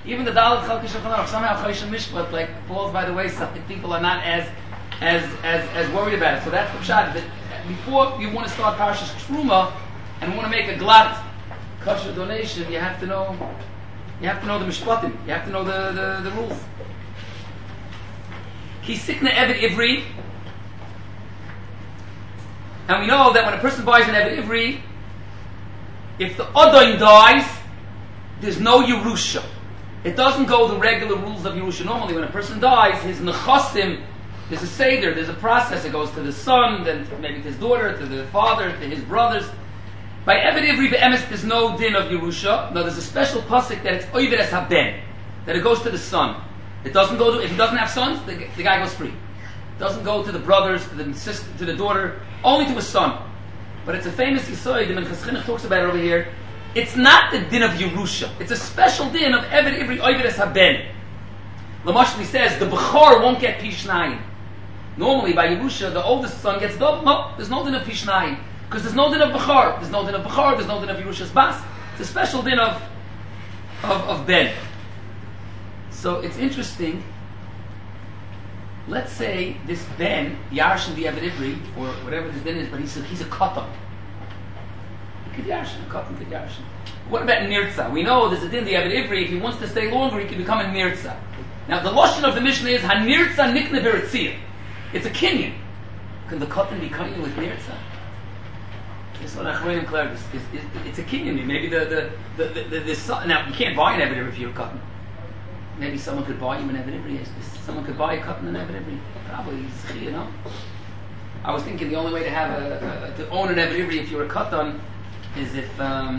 Even the Dalet Chalkei Shulchan Aruch, somehow Choshen Mishpat like falls by the wayside. People are not as worried about it. So that's the pshat. That before you want to start Parshas Truma and want to make a glatt kosher donation, you have to know the mishpatim. You have to know the rules. Kisikna Eved Ivri, and we know that when a person buys an Eved Ivri, if the Odoin dies, there's no Yerusha. It doesn't go the regular rules of Yerusha. Normally, when a person dies, his nechasim, there's a seder, there's a process. It goes to the son, then maybe to his daughter, to the father, to his brothers. By Eved Ivri Be'emes, there's no din of Yerusha. No, there's a special pasuk that it's Oived Es Haben, that it goes to the son. It doesn't go to, if he doesn't have sons, the guy goes free. It doesn't go to the brothers, to the sister, to the daughter, only to his son. But it's a famous Yisoid, the Minchas Chinuch talks about it over here. It's not the din of Yerusha. It's a special din of Eved Ivri Oived Es Haben. Lamashli says the Bechor won't get Pishnayim. Normally by Yerusha, the oldest son gets double. No, there's no din of Pishnayim. Because there's no din of Bechor. There's no din of Bechor, there's no din of Yerusha's Bas. It's a special din of Ben. So it's interesting. Let's say this Ben, Yarshin the Eved Ivri, or whatever this din is, but he's a Katan. He could Yarshin, a Katan could Yarshin. What about Nirtza? We know there's a din, the Eved Ivri, if he wants to stay longer, he can become a Nirtza. Now the Lashon of the Mishnah is, HaNirtza Nikne B'Ritziyah. It's a Kinyan. Can the Katan be Kinyan with Nirtza? This is what Achronim Claire is. It's a Kinyan. Maybe the now you can't buy an Eved Ivri if you're a Katan. Maybe someone could buy him an Eved Ivri. Someone could buy a Katan an Eved Ivri. Probably, you know. I was thinking the only way to have to own an Eved Ivri if you're a Katan is if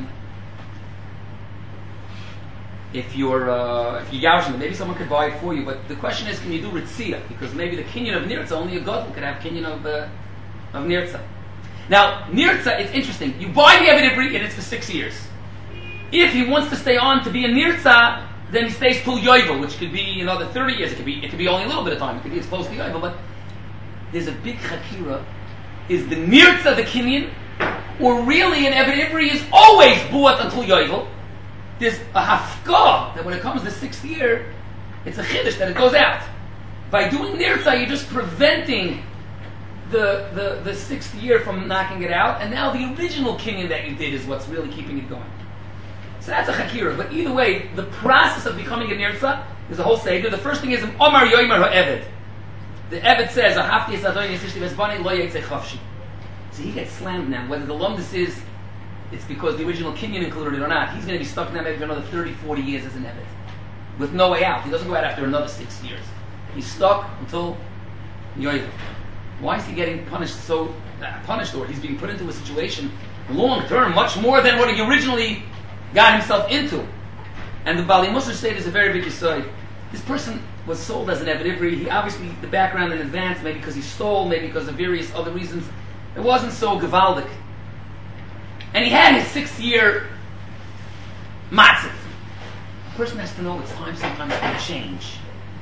you're Yarshin. Maybe someone could buy it for you. But the question is, can you do Ritziyah? Because maybe the Kinyan of Nirtza, only a Gadol could have Kinyan of Nirtza. Now, Nirtza, it's interesting. You buy the Eved Ivri and it's for 6 years. If he wants to stay on to be a Nirtza, then he stays till Yovel, which could be another 30 years. It could be only a little bit of time. It could be as close to Yovel. But there's a big chakira. Is the Nirtza the Kinyan? Or really an Eved Ivri is always buat until Yovel? There's a hafkah that when it comes to the 6th year, it's a chiddush that it goes out. By doing Nirtza, you're just preventing the 6th year from knocking it out, and now the original kinyan that you did is what's really keeping it going. So that's a chakira. But either way, the process of becoming a nirtza is a whole seder. The first thing is Omar Yoimer HaEved. The Eved says, "Ahafti es Adonai Yisishti Vesbani lo yetze chafshi." So he gets slammed now. Whether the lumdus is, it's because the original kinyan included it or not. He's going to be stuck in that maybe for another 30, 40 years as an Eved, with no way out. He doesn't go out after another 6 years. He's stuck until Yoivel. Why is he getting punished or he's being put into a situation long term, much more than what he originally got himself into? And the Bali Musar state is a very big aside. This person was sold as an Eved Ivri. He obviously, the background in advance, maybe because he stole, maybe because of various other reasons, it wasn't so gewaldic. And he had his 6th year matzah. A person has to know it's time sometimes to change.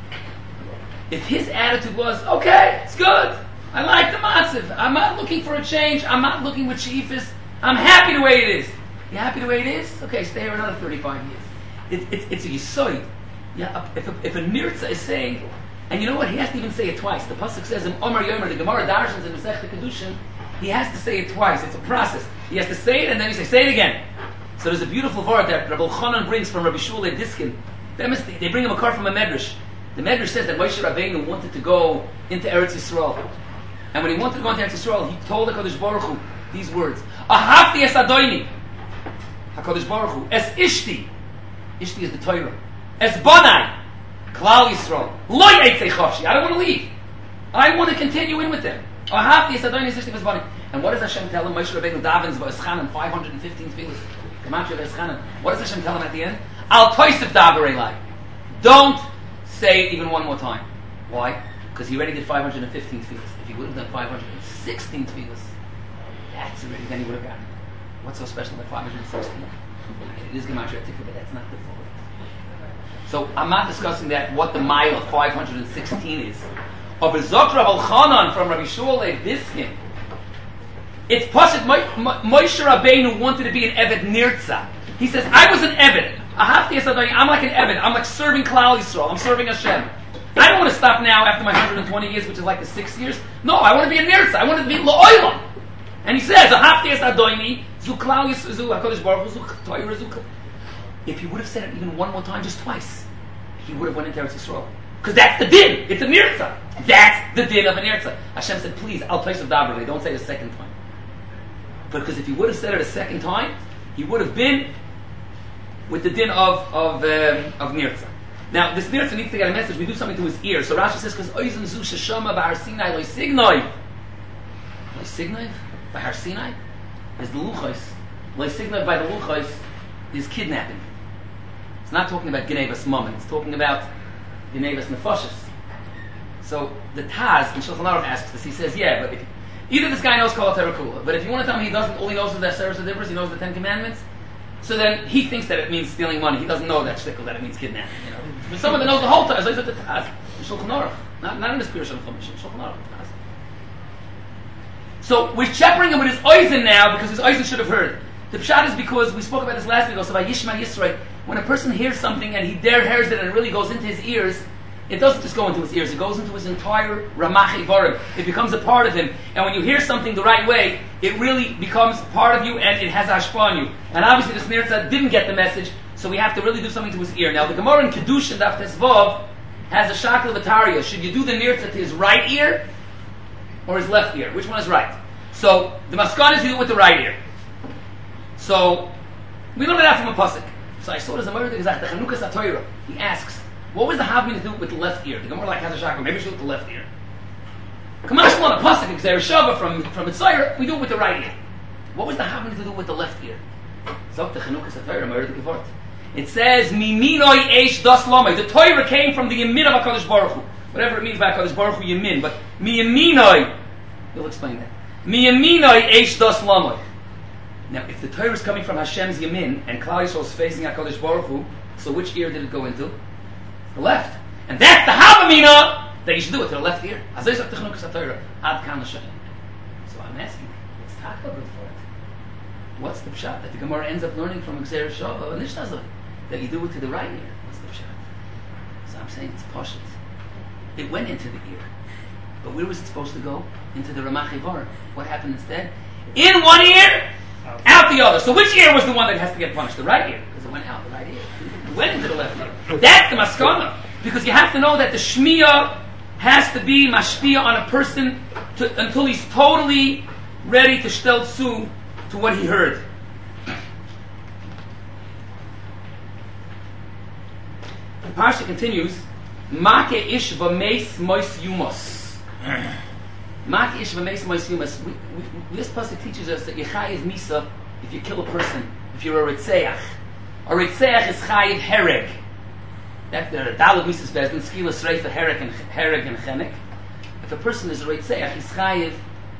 If his attitude was, okay, it's good, I like the matzah, I'm not looking for a change, I'm not looking with sheifis, I'm happy the way it is. You happy the way it is? Okay, stay here another 35 years. It's a yisoid. Yeah, if a nirtza is saying, and you know what, he has to even say it twice. The pasuk says in Omar Yomer, the Gemara Darshans in Masechta Kedushin, he has to say it twice. It's a process. He has to say it and then he says, say it again. So there's a beautiful word that Rabbi Chanan brings from Rabbi Shulei Diskin. They bring him a car from a medrash. The medrash says that Moshe Rabbeinu wanted to go into Eretz Yisrael. And when he wanted to go into Eretz Yisrael, he told HaKadosh Baruch Hu these words. Ahafti es Adoini. HaKadosh Baruch Hu. Es Ishti. Ishti is the Torah. Es Banai. Klal Yisrael. Lo Yeitzei Chafshi. I don't want to leave. I want to continue in with them. Ahafti es Adoini es Ishti es Banai. And what does Hashem tell him? Moshe Rabbeinu davens v'eschanan 515 tefillos. Gematria v'eschanan. What does Hashem tell him at the end? Al toisef daber elai. Don't say it even one more time. Why? Because he already did 515 tefillos. If he would have done 516 tefillos, that's already, then he would have gotten it. What's so special about 516? It is Gematria Tikva, but that's not the full. So I'm not discussing that, what the mile of 516 is. Of Zok Rav Elchanan from Rabbi Shulei Diskin, it's Pasuk Moshe Rabbeinu wanted to be an Eved Nirtza. He says, I was an Eved. Ahafti I'm like an Evan. I'm like serving Klal Yisrael. I'm serving Hashem. I don't want to stop now after my 120 years, which is like the 6 years. No, I want to be a nirtza. I want to be lo'olam. And he says, if he would have said it even one more time, just twice, he would have went into Eretz Yisrael. Because that's the din. It's a nirtza. That's the din of a nirtza. Hashem said, please, I'll place of davening. Don't say it a second time. Because if he would have said it a second time, he would have been with the din of nirtza. Now, this nirtza needs to get a message. We do something to his ear. So Rashi says, because oizen zu sheshama b'har Sinai loy signoi. Loy signoi? B'har Sinai? Is the luchos. Loy signoi by the luchos is kidnapping. It's not talking about Genevas Mammon. It's talking about Genevas Nefashis. So the Taz in Shulchan Aruch asks this. He says, yeah, but either this guy knows Kol HaTorah Kula, but if you want to tell me he doesn't, all he knows is that Seres HaDibros, he knows the Ten Commandments, so then he thinks that it means stealing money. He doesn't know that shtickle, that it means kidnapping. You know? But someone that knows the whole Torah, is the Taz in Shulchan Aruch, not in the Spirit of Chumash, in Shulchan Aruch. So we're shepherding him with his oizen now because his oizen should have heard. The pshat is because we spoke about this last week also by Yishma Yisrael. When a person hears something and he hears it and it really goes into his ears, it doesn't just go into his ears, it goes into his entire Ramach Ivarim. It becomes a part of him. And when you hear something the right way, it really becomes part of you and it has hashpah on you. And obviously this Nirtza didn't get the message, so we have to really do something to his ear. Now the Gemara in Kedushin Daf Tesvav has a shakel of Ataria. Should you do the Nirtza to his right ear or his left ear? Which one is right? So the Maskan is you do it with the right ear. So we learned that from a pasuk. So I saw this Gemara because the Chanukas HaTorah. He asks, what was the Havmin to do with the left ear? The Gemara like has a shakel. Maybe we should do it with the left ear. Come on, on a pasuk because they're Shava from Mitzayir. We do it with the right ear. What was the Havmin to do with the left ear? So the Chanukas HaTorah, Gemara the Gevort. It says, Miminoi Eish Das Lamai. The Torah came from the Yamin of HaKadosh Baruch Hu. Whatever it means by HaKadosh Baruch Hu, Yamin. But Miyaminoi, he'll explain that. Miyaminoi Eish Das Lamai. Now, if the Torah is coming from Hashem's Yamin and Klal Yisrael is facing HaKadosh Baruch Hu, so which ear did it go into? The left. And that's the Havamina that you should do it to the left ear. So I'm asking, what's Taka good for it? What's the pshat that the Gemara ends up learning from Gzeir Shava and Nishtazah? That you do it to the right ear. What's the pshat? So I'm saying it's Pashut. It went into the ear. But where was it supposed to go? Into the Ramach Ivar. What happened instead? In one ear, out the other. So which ear was the one that has to get punished? The right ear. Because it went out the right ear. It went into the left ear. That's the maskana. Because you have to know that the shmiyah has to be mashpiyah on a person until he's totally ready to shtel tzu to what he heard. The parsha continues, Make ish v'meis mois yumos. Make ish v'meis mois yumos. This pasuk teaches us that Yechayiv Misa, if you kill a person, if you're a Ritzeach. A Ritzeach is Chayiv Hereg. That the Dalet Misas Bezdin, Skila Sreifa Hereg and Chenek. If a person is a Ritzeach, he's Chayiv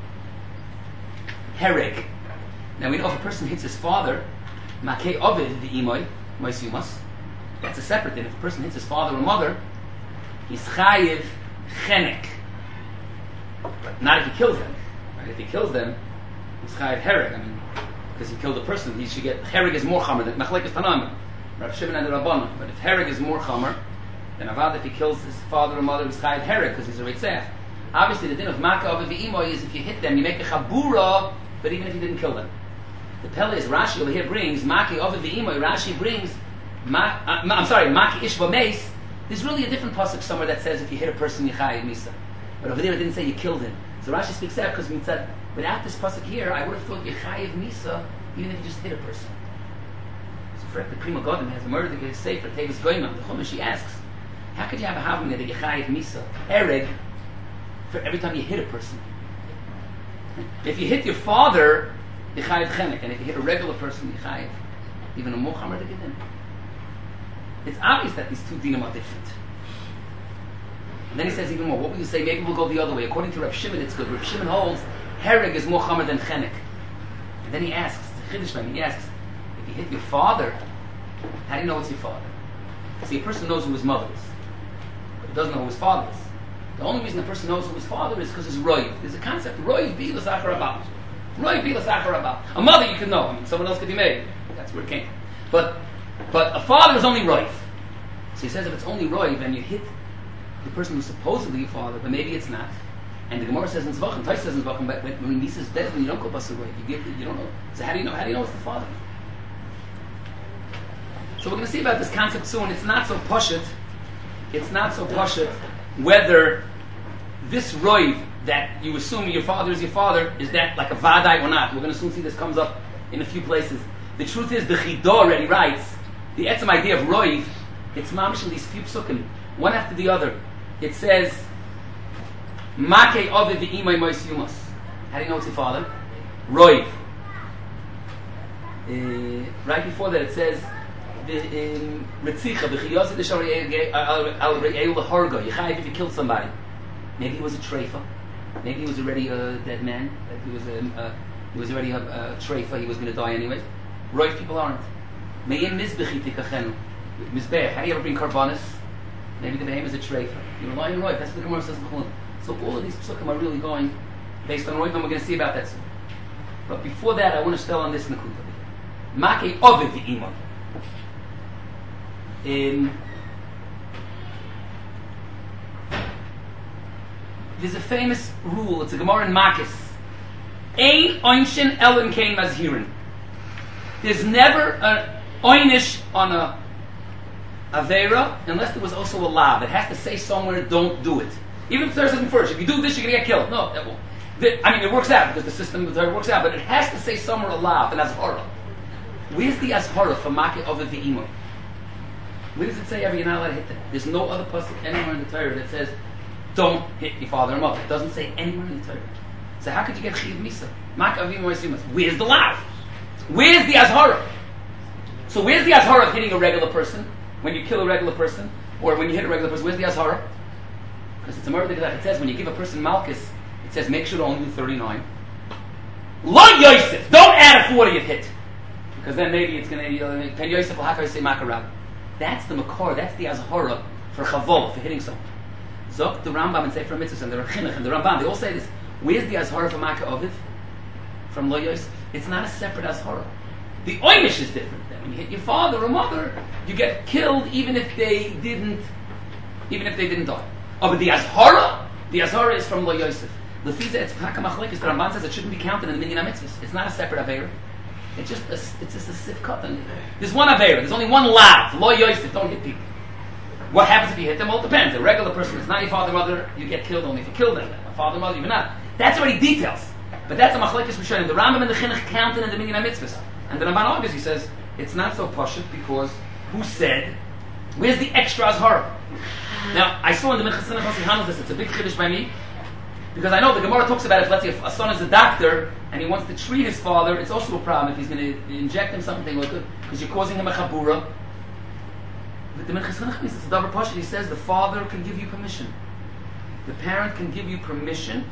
Hereg. Now we know if a person hits his father, Makei Ovid v'imoy, mois yumos, that's a separate thing. If a person hits his father or mother, he's Chayiv Chenek. But not if he kills them. Right? If he kills them, he's Chayiv Hereg. I mean, because he killed a person, he should get... Hereg is more chamer than Machlekes Tanam. Rav Shimon and the Rabbanah. But if Hereg is more chamer, then Avad, if he kills his father or mother, he's Chayiv Hereg, because he's a Ritzach. Obviously, the din of Maka Ava V'imoy is if you hit them, you make a Chabura, but even if you didn't kill them. The Pele is Rashi over here brings, Maki Ava V'imoy, Rashi brings, Maki Ish V'meis. There's really a different pasuk somewhere that says if you hit a person, you Chayiv Misa. But over there it didn't say you killed him. So Rashi speaks out because we said, without this pasuk here, I would have thought you Chayiv Misa, even if you just hit a person. So for the Prima Godin has a murder that gets safe for Tevis Goyman. The Chumash, she asks, how could you have a Havamina that you Chayiv Misa? Ereg, for every time you hit a person. If you hit your father, you Chayiv Chenek. And if you hit a regular person, you Chayiv even a Mochamer to get in. It's obvious that these two dinim are different. And then he says even more. What will you say? Maybe we'll go the other way. According to Rav Shimon, it's good. Rav Shimon holds Hereg is more chamer than Chenek. And then he asks, he asks, if you hit your father, how do you know it's your father? See, a person knows who his mother is, but he doesn't know who his father is. The only reason a person knows who his father is because he's roiv. There's a concept, roiv bi l'sachar abba. Roiv bi l'sachar abba. A mother you can know. I mean, someone else could be made. That's where it came from. But But a father is only roiv. So he says if it's only roiv, then you hit the person who's supposedly your father, but maybe it's not. And the Gemara says in Zvachim, Tais says in Zvachim, but when Misa's dead, then you don't call Basar roiv. You don't know. So how do you know? How do you know it's the father? So we're going to see about this concept soon. It's not so pashut. It's not so pashut whether this roiv that you assume your father is your father, is that like a vadai or not. We're going to soon see this comes up in a few places. The truth is, the Chidah already writes, the etzem idea of roiv, it's mamish in these few psukim, one after the other. It says, Makei Ovid v'imay mois yumas. How do you know it's your father? Roiv. Right before that it says, Ritzicha v'chiyosed al re'eu l'harga. Yechayiv if you killed somebody. Maybe he was a treifa. Maybe he was already a dead man. He was already a treifa. He was going to die anyways. Roiv people aren't. Me'im mizbechi tikachenu. Mizbech. How do you ever bring karbanis? Maybe the behem is a treifa. You rely on roiv. That's what the Gemara says in Chulun. So all of these psukim are really going based on roiv, and we're going to see about that soon. But before that, I want to tell on this nakuda. Makei ovid v'imon. There's a famous rule. It's a Gemara in Makis. Ein oinshin elen kein mazhirin. There's never an oinish on a avera unless there was also a lav. It has to say somewhere, don't do it. Even if there's something first. If you do this, you're going to get killed. No, that won't. I mean, it works out because the system of the Torah works out, but it has to say somewhere a lav, an azhara. Where's the azhara for makeh of the imam? Where does it say ever you're not allowed to hit them? There's no other pasuk anywhere in the Torah that says don't hit your father or mother. It doesn't say anywhere in the Torah. So how could you get chiv misa? Where's the lav? Where's the azhara? So where's the azhara of hitting a regular person? When you kill a regular person, or when you hit a regular person, where's the azhara? Because it's a murder that it says when you give a person malchus, it says make sure to only do 39. Lo Yosef, don't add a 40th hit, because then maybe it's going to Pen Yosef will have to say makarab. That's the makor. That's the azhara for chavol, for hitting someone. Zok the Rambam and Sefer Mitzvahs and the Chinuch and the Ramban, they all say this. Where's the azhara for Makah Oviv? From Lo Yosef. It's not a separate azhara. The oimish is different. Then when you hit your father or mother, you get killed even if they didn't die. Oh, but the azhara is from Lo Yosef. The Fiza it's Hakamachlekes. The Ramban says it shouldn't be counted in the Minyan HaMitzvahs. It's not a separate avera. It's just a sifkat. There's one avera. There's only one lav. Lo Yosef. Don't hit people. What happens if you hit them? Well, it depends. A regular person, it's not your father, mother, you get killed only if you kill them. A father, mother, even not. That's already details. But that's a machlekes Rishonim. The Rambam and the Chinuch counted in the Minyan HaMitzvahs. And the Ramban obviously says, it's not so pashut because who said, where's the extra azhara? Now, I saw in the Minchas Chinuch, he handles this, it's a big chiddush by me, because I know the Gemara talks about if, let's say, if a son is a doctor and he wants to treat his father, it's also a problem if he's going to inject him something because you're causing him a chabura. But the Minchas Chinuch means it's a double pashut. He says the father can give you permission. The parent can give you permission.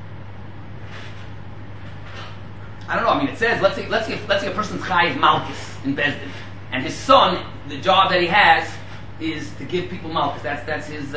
I don't know. I mean, it says let's say a person's chayiv malchus in Bezdin, and his son, the job that he has is to give people malchus. That's his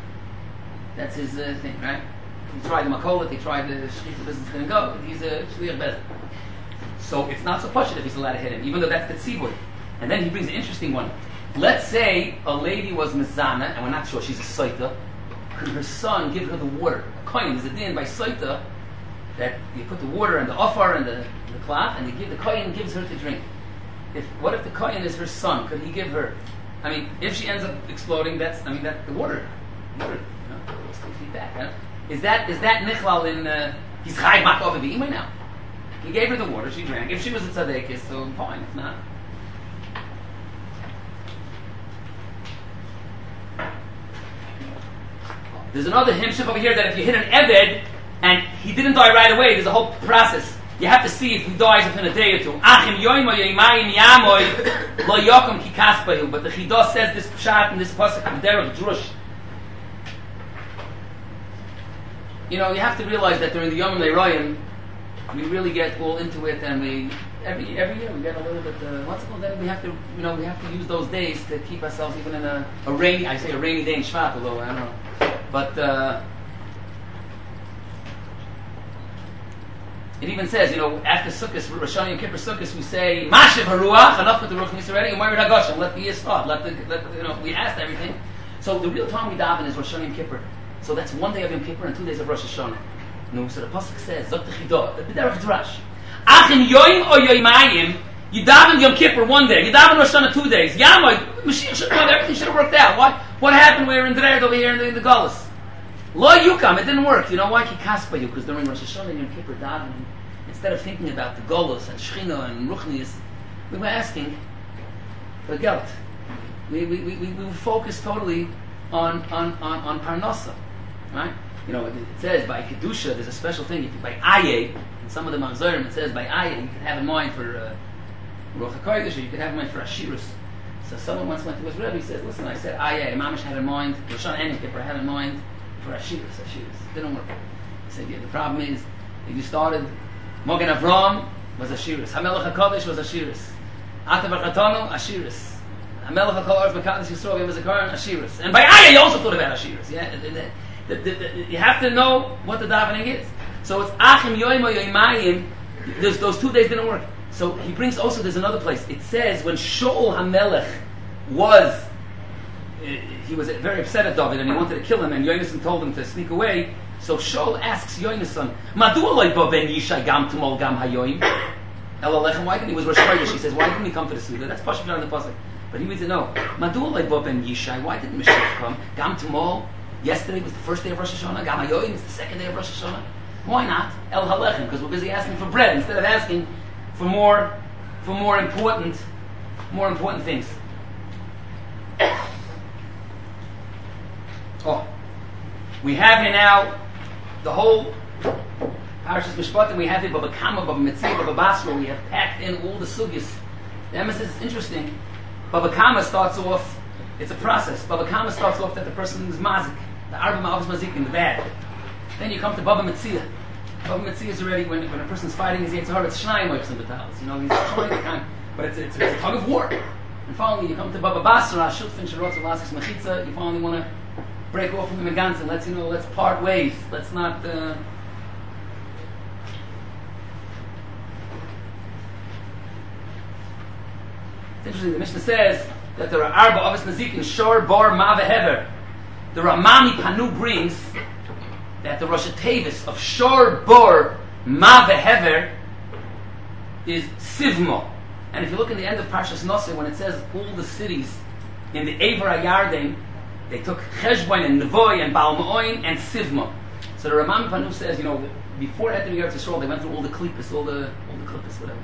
thing, right? He tried the makolet. He tried the shliach business going to go. He's a shliach Bezdin. So it's not so pashut if he's allowed to hit him, even though that's the tzivur. And then he brings an interesting one. Let's say a lady was mezana, and we're not sure she's a soita. Could her son give her the water? A kohen is a din by soita that you put the water and the offer and the cloth, and the kohen gives her to drink. What if the kohen is her son? Could he give her? I mean, if she ends up exploding, that the water, takes 2 feet back. Huh? Is that nichlal in? He's chayv makov v'imay now. He gave her the water, she drank. If she was a tzaddik, so fine. If not. There's another himship over here that if you hit an eved and he didn't die right away, there's a whole process. You have to see if he dies within a day or two. But the Chidah says this pshat in this pasuk of Derech Drush. You know, you have to realize that during the Yom Le'royim, we really get all into it, and we every year we get a little bit. What's it called? Then we have to use those days to keep ourselves even in a rainy day in Shvat, although I don't know. But It even says, after Sukkot, Rosh Hashanah Yom Kippur Sukkot, we say, Mashiv Haruach, enough with the Ruach Nisaredi, and Moirid HaGoshem, let the year start, we asked everything. So the real time we daven is Rosh Hashanah Yom Kippur. So that's 1 day of Yom Kippur and 2 days of Rosh Hashanah. No, so the Pasuk says, Zok Techidah, the Derech Drash. Achim Yoim or Yoimayim, you daven Yom Kippur 1 day, you daven Rosh Hashanah 2 days. Yamoy, Mashiach should have everything should have worked out. What happened? We were in Dred over here in the Gullus. Lo Yukam, it didn't work. You know why? Kikaspa you, because during Rosh Hashanah and Yom Kippur davening, instead of thinking about the Gullus and Shechina and Ruchnius, we were asking for Geld. We were focused totally on Parnasa. Right? It says by Kedusha, there's a special thing. By Aye, in some of the Mamzerim, it says by Aye, you can have in mind for Ruach HaKodesh, or you can have in mind for Ashirus. So someone once went to his Rebbe, he says, listen, I said Aye, Mamish had in mind, Rosh Hashanah and Yom Kippur had in mind for Ashirus. Didn't work. He said, the problem is, if you started, Mogen Avram was Ashirus, HaMelech HaKodesh was Ashirus, Ata B'Chatonu, Ashirus, HaMelech HaKodesh B'Kadosh Yisroel was a Koran, Ashirus. And by Aye, you also thought about Ashirus. Yeah? You have to know what the davening is. So it's Achim Yoim or Yoimayim. Those 2 days didn't work. So he brings also, there's another place. It says when Shaul HaMelech he was very upset at David and he wanted to kill him, and Yonasan told him to sneak away. So Shaul asks Yonasan, Madu aloi ba ben Yishai gam tumol gam hayoim? Elallechem, why didn't he was Rosh Chodesh? He says, why didn't he come for the Suda? That's Pasuk on the Pasuk. But he needs to know, Madu aloi ba ben Yishai, why didn't Mashiach come? Gam tumol, yesterday was the first day of Rosh Hashanah, gam hayoim is the second day of Rosh Hashanah. Why not? El halechem, because we're busy asking for bread instead of asking for more important things. We have here now the whole Parashas Mishpatim. We have here Baba Kama, Baba Metzia, Baba Basra. We have packed in all the sugyas. The emphasis is interesting. Baba Kama starts off, it's a process. Baba Kama starts off that the person is mazik, the Arba Ma'avos Mazikin, the bad. Then you come to Baba Metzia. Baba Metzia is already, when a person's fighting his Yetzer Hara, it's Shnayim Oichs and Batalis. He's trying to kind, but it's a tug of war. And finally, you come to Baba Basra, Shulfin Sharot Lasis Mechitza. You finally want to break off from the Megans and let's part ways. Let's not. It's interesting. The Mishnah says that there are Arba Avos Nazikin, Shor, Bar, Mava, Hever. The Ramami Panu brings that the Rosh Tevis of Shor, Bar, Mava, Hever is Sivmo. And if you look in the end of Parshas Noseh, when it says all the cities in the Ever HaYarden, they took Cheshbon and Nevoy and Baal Ma'oin and Sivma. So the Ramam Panu says, before entering Eretz Yisrael, they went through all the Klippas, all the Klippas, whatever.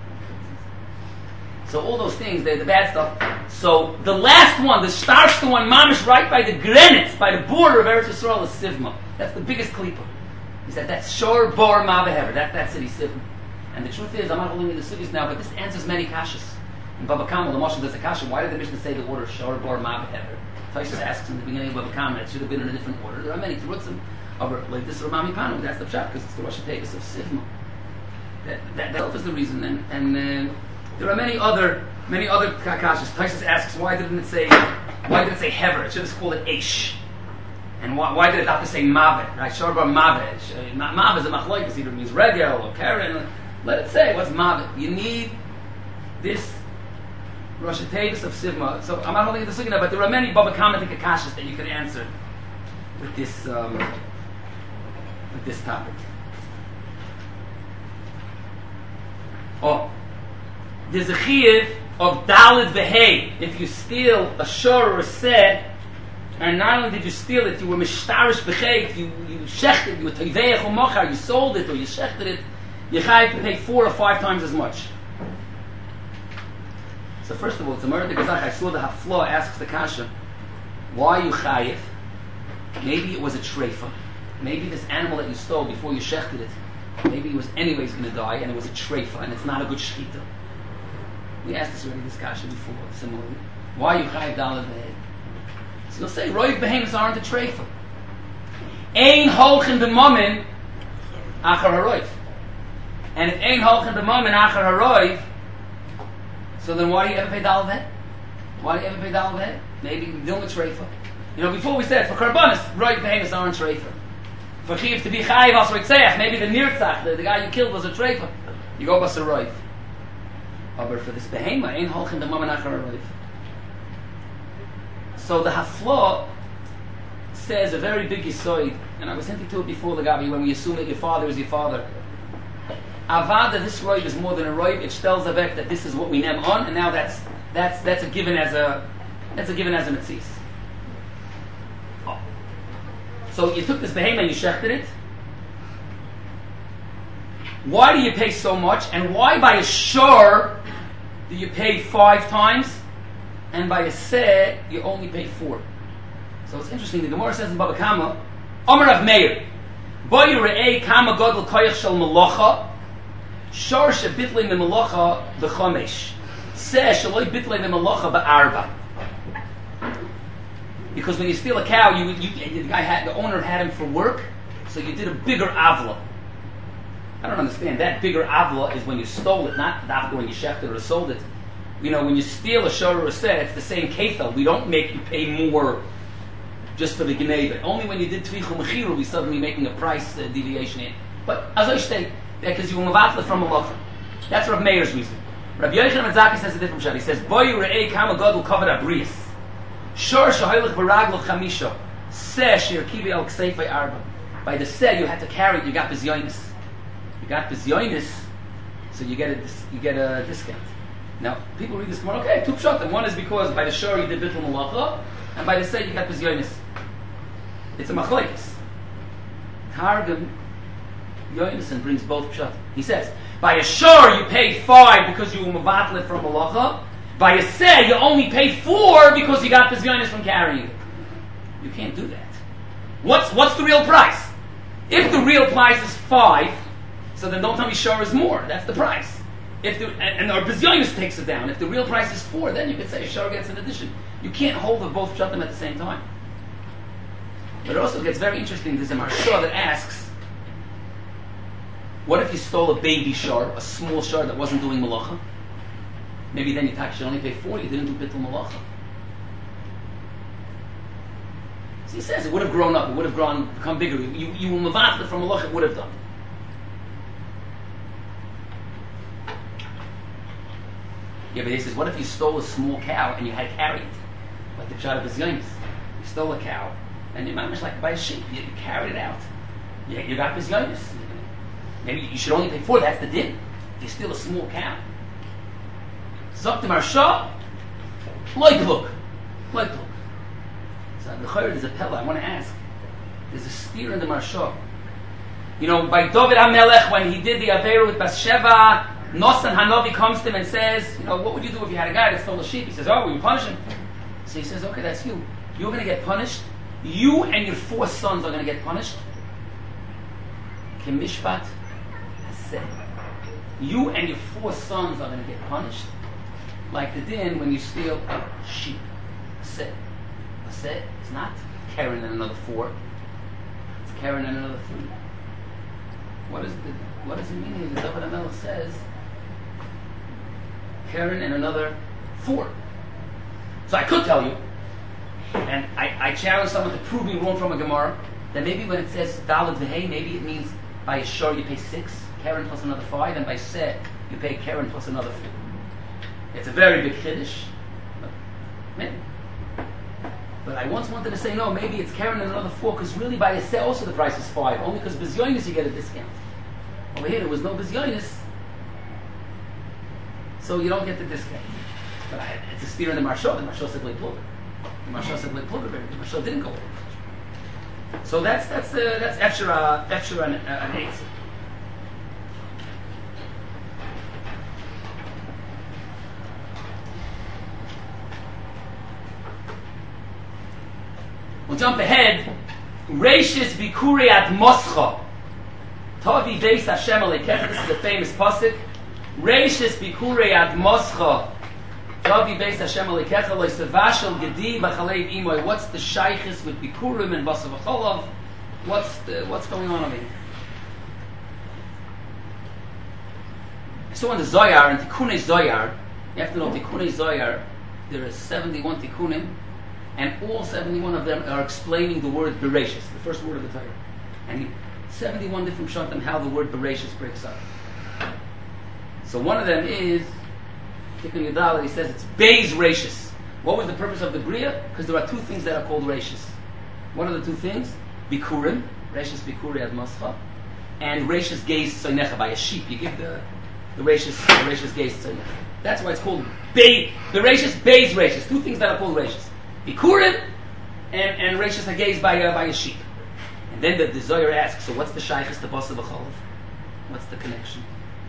So all those things, the bad stuff. So the last one, the starshest one, Mamish, right by the Grenitz, by the border of Eretz Yisrael, is Sivma. That's the biggest Klippa. He said that's Shor Bor Mavehever. That city, Sivma. And the truth is, I'm not holding in the cities now, but this answers many kashas. In Baba Kama, the Moshe does a kasha. Why did the Mishnah say the order Shor Bor Mavehever? Taishas asks in the beginning of Baba Kama, it should have been in a different order. There are many Terutzim of like this Ramami Panu. That's the pshat because it's the Rosh Tevis of Sivma. That is the reason. And there are many other kashas. Taishas asks, why didn't it say Hever? It should have called it Eish. And why did it have to say Mavet? Right? Shor Bor Mavet. Mavet is a machlokes. Either means red, yellow, or Karen. Let it say what's Mavet. You need this Rosh Tevis of Sivma. So I'm not holding the sugya, but there are many Baba Kama kashas that you could answer with this topic. There's a chiyuv of Dalet v'Hei. If you steal a shor or a seh, and not only did you steal it, you were mishtarish b'chait, you shechted, you were toiveich or mochar, you sold it or you shechted it, you chayiv to pay 4 or 5 times as much. So first of all, it's a murder gazach. I saw the Hafla asks the kasha, why are you chayiv? Maybe it was a treifa. Maybe this animal that you stole before you shechted it, maybe it was anyways going to die, and it was a treifa, and it's not a good shechita. We asked this already, this kasha before, similarly. Why are you chayiv Dalet v'Hei? So you'll say, Roiv behemoths aren't a treifa. Ein holchen b'momin achar haroiv. And if ein holchen b'momin achar haroiv, so then why do you ever pay Dalet v'Hei? Why do you ever pay Dalet v'Hei? Maybe you're doing a treifa. Before we said, for Karbanis, Roiv behemoths aren't treifa. For Chiv to be Chayiv as Ritzach, maybe the Nirtzach, the guy you killed was a treifa. You go bas a roif. But for this behema, ain't holchin the mama nachar a roif. So the Hafla says a very big yisoid, and I was hinting to it before the Gabi, when we assume that your father is your father. Avada, this roiv is more than a roiv. It tells Avek that this is what we name on, and now that's a given as a mitzis. Oh. So you took this behema and you shechted it. Why do you pay so much, and why by a shor do you pay 5 times, and by a seh you only pay 4? So it's interesting. The Gemara says in Baba Kama, Amar Rav Meir, Boy re'ei kama godel koyach shel melacha. Shor shebitlei memelacha b'chomesh, seh sheloi bitlei memelacha ba'arba. Because when you steal a cow, the owner had him for work, so you did a bigger avla. I don't understand. That bigger avla is when you stole it, not after when you shechted or sold it. You know, when you steal a shor or a seh, it's the same kefel. We don't make you pay more just for the gneva. Only when you did tvichu mechiru, we suddenly making a price deviation in. But as I state, because you will mavatle from malacha. That's Rav Meir's reason. Rabbi Yochanan Zaki says a different shot. He says, "Boy re'ei kama gadol kavod abrius, shor shehoylech baraglo chamisha, seh shir kivi al ksefei arba." By the seh you had to carry it. You got bizyonis. You got bizyonis, so you get a discount. Now people read this Gemara. Okay, two pshat. And one is because by the shor you did bittul malacha, and by the seh you got bizyonis. It's a machlokes. Targum Yonason brings both pshat. He says, by a shor you pay 5 because you were mevatlet from malacha. By a seh you only pay 4 because you got bizyonis from carrying it. You can't do that. What's the real price? If the real price is 5, so then don't tell me shor is more. That's the price. And our bizyonis takes it down. If the real price is 4, then you could say shor gets an addition. You can't hold of both pshatim at the same time. But it also gets very interesting. There's a marsha that asks, what if you stole a baby shor, a small shor that wasn't doing malacha? Maybe then you should only pay 4, you didn't do bittul malacha. So he says it would have grown up, it would have become bigger. You will mavatlet from malacha, it would have done. Yeah, but he says, what if you stole a small cow and you had to carry it? Like the pshat of Bizyonis. You stole a cow, and you mamish like by a sheep, you carried it out. You got Bizyonis. Maybe you should only pay 4, that's the din. If you steal a small cow. Zok to Marsha, loik look. So the Chayr is a pella. I want to ask, there's a steer in the Marsha. You know, by David HaMelech, when he did the Aveira with Bathsheba, Nosan Hanavi comes to him and says, you know, what would you do if you had a guy that stole a sheep? He says, oh, will you punish him? So he says, okay, that's you. You're going to get punished. You and your 4 sons are going to get punished. Kemishpat Haseh. You and your 4 sons are going to get punished like the din when you steal a sheep. Haseh. Haseh is not carrying in another 4. It's carrying in another 3. What does it mean here? The David HaMelech says carrying in another 4. So I could tell you, and I challenge someone to prove me wrong from a Gemara, that maybe when it says Daled V'Hei, maybe it means by a shor you pay 6, Karen plus another 5, and by Seh you pay Karen plus another 4. It's a very big Kiddush, but maybe. But I once wanted to say, no, maybe it's Karen and another 4, because really by a Seh also the price is 5, only because Bizyonis you get a discount. Over here there was no Bizyonis, so you don't get the discount. But it's a steer in the Marsha. The Marsha said, like, look. The Marsha said, like, look. The Marsha didn't go over. So that's Efshira and Eitz. We'll jump ahead. Reishis Bikuri at Moscha. Tavi Beis Hashem Aleikech. This is a famous pasuk. Reishis Bikuri at Moscha. Tavi Beis Hashem Aleikech. Lo Sevashel Gedi B'Chalev Imoy. What's the shaykhis with Bikurim and Basav Cholov? What's going on over here? I saw in the Zoyar, in Tikkunei Zoyar, you have to know Tikkunei Zoyar, there are 71 Tikkunim, and all 71 of them are explaining the word Bereshis, the first word of the Torah. And 71 different pshatim how the word Bereshis breaks up. So one of them is, Tikkun Yudal, he says it's Beis Reshis. What was the purpose of the Bria? Because there are two things that are called Reshis. What are the two things? Bikurim, Reshis Bikuri ad Mascha, and Reshis Geis Tzonecha, by a sheep. You give the Reshis Geis Tzonecha. That's why it's called the Reshis, Beis Reshis. Two things that are called Reshis. Bikurim and Reshis HaGeis by a sheep. And then the Zohar asks, so what's the Shaykhis to Basa B'Chalav? What's the connection?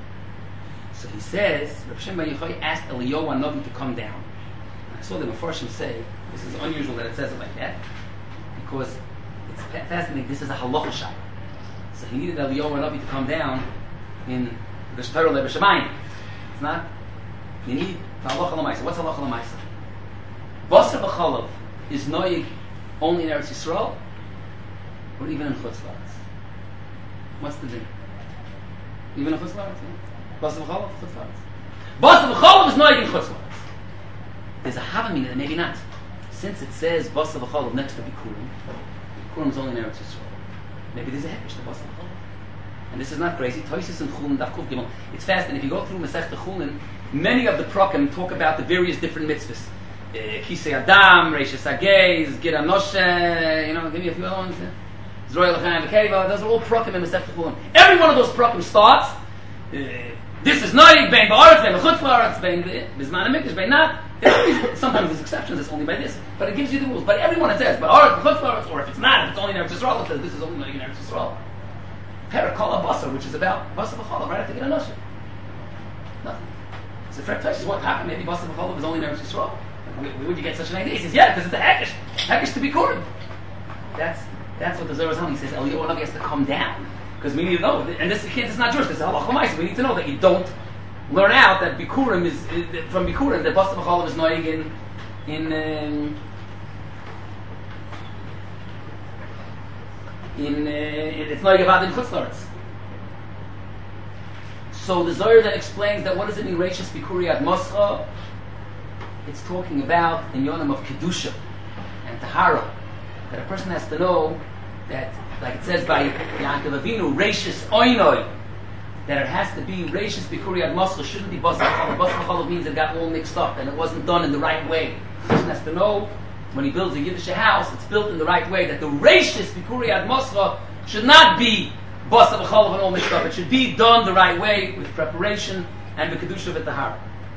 So he says, Rav Shem Bar Yochai asked Eliyahu HaNavi to come down. And I saw the Mefarshim say, this is unusual that it says it like that, because it's fascinating, this is a halacha shayla. So he needed Eliyahu HaNavi to come down in the Shtarah Lev Shemayim. It's not, you need halacha l'maisa. What's halacha l'maisa? Basa B'Chalav is noyig only in Eretz Yisrael, or even in Chutz La'aretz? What's the thing? Even in Chutz La'aretz? Basa B'Chalav, Chutz La'aretz. Basa B'Chalav is noyig in Chutz La'aretz. There's a havamina that maybe not. Since it says Basa B'Chalav next to Bikurim, Bikurim is only in Eretz Yisrael. Maybe there's a hekesh to Basa B'Chalav. And this is not crazy. Toises and Chulin, Daf Kuf Gimel. It's fast, and if you go through Masechta Chulin, many of the Prokim talk about the various different mitzvahs. Kisei Adam, Reishis HaGeis, Gid HaNoshe, give me a few other ones. Zroy L'chaim V'Keva, those are all Prokim in Masechta Chulin. Every one of those Prokim starts, this is Noig, Bein Ba'aretz, Bein B'chutz La'aretz, Bein B'zman HaMikdash, Bein not. Sometimes there's exceptions, it's only by this. But it gives you the rules. But everyone it says, Ba'aretz, B'chutz La'aretz, or if it's not, if it's only in Eretz Yisrael, it says this is only Noig in Eretz Yisrael. Perakala Basa, which is about Basa B'Chalav, right after Gid HaNoshe. Nothing. So Fred touches what happened, maybe Basa B'Chalav is only in Eretz Yisrael. Where would you get such an idea? He says, yeah, because it's a Hekesh. Hekesh to be Kurim. That's what the Zohar is telling. He says, Eliyahu HaNavi has to come down. Because we need to know, and this is not Jewish, this is Halach L'maisa. We need to know that you don't learn out that Bikurim is from Bikurim, that Basa B'Chalav is noig it's noig about in Chutz La'aretz. So the Zohar that explains that what does it mean Reishis Bikuri ad Mascha? It's talking about in Yonam of Kedusha and Tahara, that a person has to know that, like it says by Yaakov Avinu, Reishis Oinoi, that it has to be Reishis Bikuri ad Mascha, shouldn't be Basa B'Chalav. Basa B'Chalav means it got all mixed up and it wasn't done in the right way. The person has to know when he builds a Yiddish house, it's built in the right way, that the Reishis Bikuri ad Mascha should not be Basa B'Chalav and all mixed up. It should be done the right way with preparation and the Kedusha of Tahara.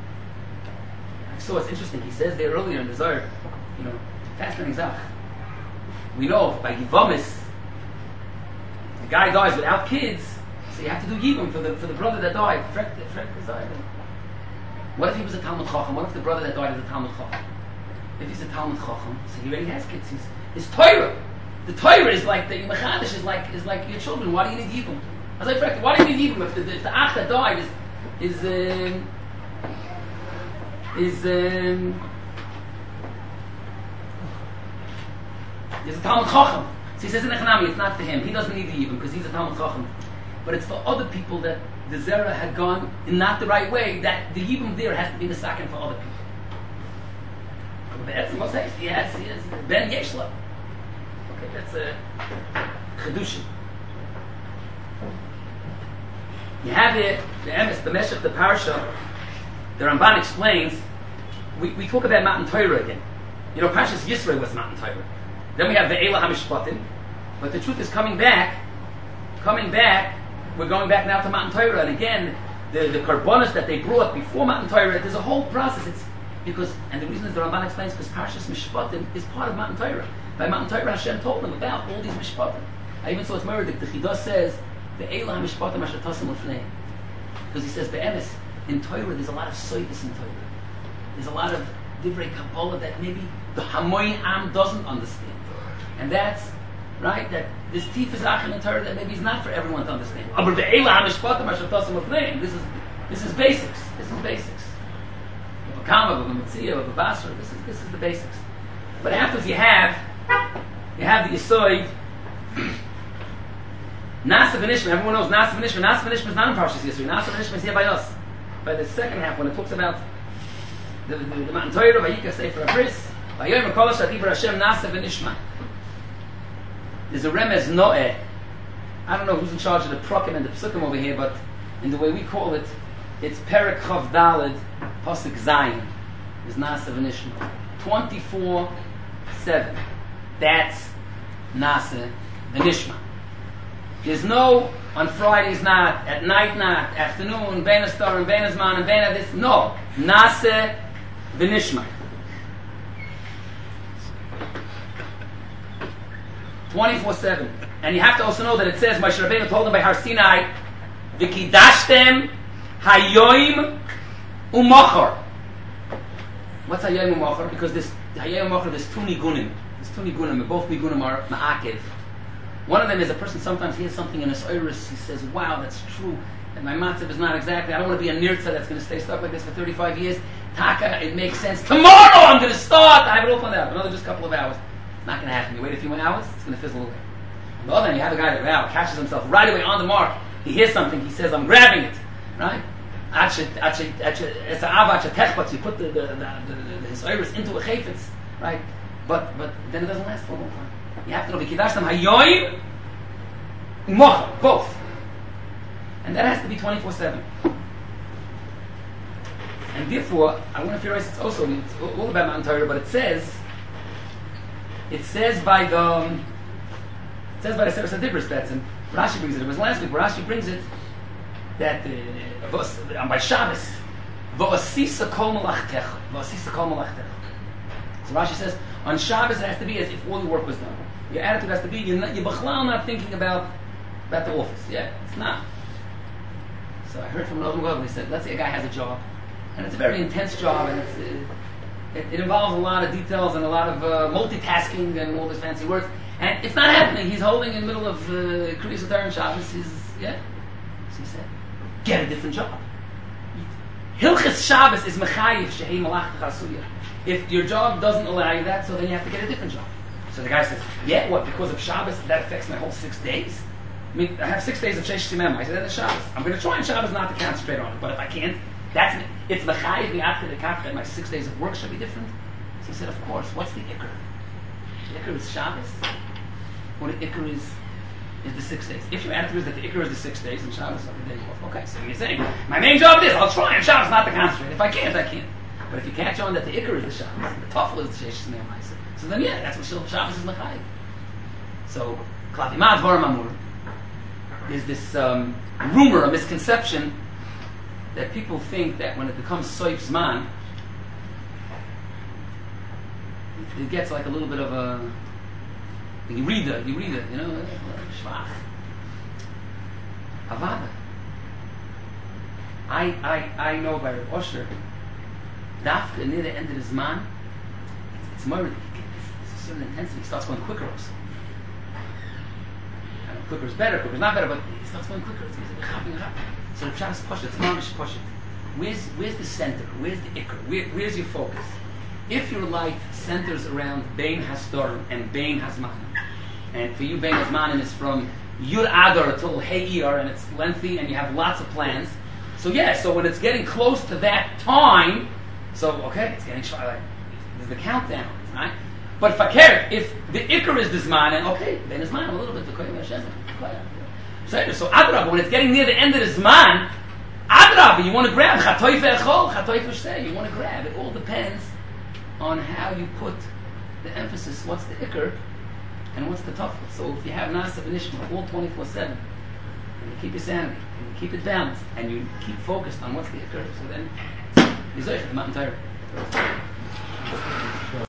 So it's interesting, he says there earlier in the Zohar, fascinating Zach. We know by Yivamis, the guy dies without kids, so you have to do Yibam for the brother that died. What if he was a Talmud Chacham? What if the brother that died is a Talmud Chacham? If he's a Talmud Chacham, so he already has kids. His Torah, the Torah is like the Mechadish is like your children. Why do you need Yibam? As I correct, why do you need Yibam if the Ach that died is a Talmud Chacham. So he says in Echanami, it's not for him. He doesn't need the Yibam because he's a Talmud Chacham. But it's for other people that the Zera had gone in not the right way, that the Yibam there has to be the second for other people. That's the most he has Ben Yeshla. Okay, that's a Chedushin. You have it, the Emes, the Meshach, the Parsha. The Ramban explains, we talk about Matan Torah again. Parshas Yisro was Matan Torah. Then we have the Eila HaMishpatim. But the truth is coming back, we're going back now to Matan Torah. And again, the Karbonos that they brought before Matan Torah, there's a whole process. And the reason is the Ramban explains, because Parshas Mishpatim is part of Matan Torah. By Matan Torah, Hashem told them about all these Mishpatim. I even saw it's murdered. The Chidah says, the Eila HaMishpatim Asher Tasim Lefnei. Because he says, Be'emes, in Torah, there's a lot of soitis in Torah. There's a lot of divrei Kabbalah that maybe the Hamoyin Am doesn't understand. And that's, right, that this Tif is Achim in Torah that maybe is not for everyone to understand. But the Eila HaMishpatim Asher Tasim Lefnei, this is basics. This is basics. Of a Kama, of a Metzia, of a Basra, this is the basics. But afterwards you have the Yisoid, Nasa V'Nishma. Everyone knows Nasa V'Nishma. Nasa V'Nishma is not in Parshas Yisro. Nasa V'Nishma is here by us. By the second half, when it talks about the Matan Torah, Vayika Sefer Abris, Vayoyim HaKol Asher Dibra Hashem Nasa V'Nishma. There's a remez Noeh I don't know who's in charge of the Prokim and the Psukim over here, but in the way we call it, it's Perek Chav Daled Pasuk Zayin is Nasa V'Nishma 24/7. That's Nasa V'Nishma. There's no on Fridays not, at night not, afternoon, Ben Astar and Ben Azman and Ben this. No, Nasa V'Nishma. 24/7. And you have to also know that it says, Moshe Rabbeinu told them by Har Sinai, V'kidashtem hayoim u'machar. What's hayoim u'machar? Because this hayoim u'machar, there's two nigunim. There's two nigunim, and both nigunim are ma'akev. One of them is a person sometimes hears something in his oiris, he says, wow, that's true, and my matzav is not exactly, I don't want to be a nirtza that's going to stay stuck like this for 35 years. Taka, it makes sense. Tomorrow I'm going to start. I have it all planned out. Another just couple of hours. It's not going to happen. You wait a few more hours, it's going to fizzle away. On the other hand, you have a guy that catches himself right away on the mark. He hears something. He says, "I'm grabbing it." Right? You put his iris into a chayfetz, right? But then it doesn't last for a long time. You have to know v'kidashtem hayoim u'machar, both, and that has to be 24/7. And therefore, I want to theorize it's also it's all about Mount Torah, but it says by the Sefer Sadibris, that's in Rashi brings it was last week, where Rashi brings it that by Shabbos, v'osisa kol malachtecha. So Rashi says, on Shabbos it has to be as if all your work was done. Your attitude has to be, you're b'chlal not thinking about the office. Yeah, it's not. So I heard from an Odom Gadol, he said, let's say a guy has a job, and it's a very intense job, and it involves a lot of details and a lot of multitasking and all these fancy words. And it's not happening. He's holding in the middle of Kriyas Torah and Shabbos. So he said, get a different job. Hilchas Shabbos is mechayiv shehei malach chasuya. If your job doesn't allow you that, so then you have to get a different job. So the guy says, yeah, what? Because of Shabbos, that affects my whole 6 days? I mean, I have 6 days of Sheish Tzimem. I said, that's Shabbos. I'm going to try on Shabbos not to concentrate on it. But if I can't, it's mechayiv mi'atcha dekafka, and my 6 days of work should be different. So he said, of course. What's the ikr? The ikr is Shabbos. Or the ikr is the 6 days. If your attitude is that the ikr is the 6 days and Shabbos is the day off, okay, so you're saying, my main job is, I'll try on Shabbos not to concentrate. If I can't, I can't. But if you catch on that the ikr is the Shabbos, the tafel is the Sheish Tzimei Ma'aseh, so then yeah, that's what Shabbos is mechayiv. So, Klati Ma Dvarim Amur is this rumor, a misconception, that people think that when it becomes Soif Zman, it gets like a little bit of a Yerida, Shvach. Avada. I know by Rav Osher, Dafka near the end of the Zman, it's more, it's a certain intensity. It starts going quicker also. I know, quicker is better, quicker is not better, but it starts going quicker. It's chapping. So the Pshat is Poshet, it's mamish Poshet. Where's the center? Where's the ikr? Where's your focus? If your life centers around Bein Hastorim and Bein Hazmanim, and for you Bein Hazmanim is from Yud Adar till Hey Iyar, and it's lengthy and you have lots of plans, so when it's getting close to that time, so okay, it's getting like there's the countdown, right? But if the ikr is the Zman, and okay, Bein Hazmanim a little bit, so Adrab, when it's getting near the end of the Zman, Adrab, you want to grab Chatoy Ve'echol, Chatoy Ve'shtei, you want to grab. It all depends on how you put the emphasis, what's the ikr and what's the tafel. So if you have Nasa V'Nishma all 24/7, and you keep your sanity, and you keep it balanced, and you keep focused on what's the ikr, so then you're the Mount Torah.